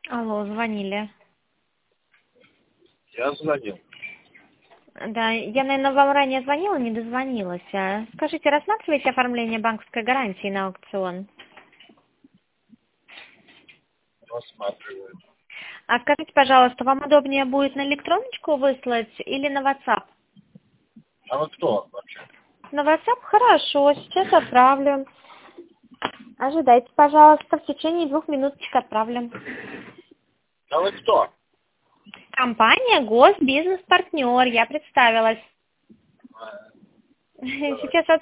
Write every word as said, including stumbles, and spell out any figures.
Алло, звонили. Я звонил. Да, я, наверное, вам ранее звонила, не дозвонилась. А скажите, рассматриваете оформление банковской гарантии на аукцион? Рассматриваю. А скажите, пожалуйста, вам удобнее будет на электроночку выслать или на WhatsApp? А вы кто вообще? На WhatsApp? Хорошо, сейчас отправлю. Ожидайте, пожалуйста, в течение двух минуточек отправлю. А вы кто? Компания «Госбизнес-партнер», я представилась. А, давай. Сейчас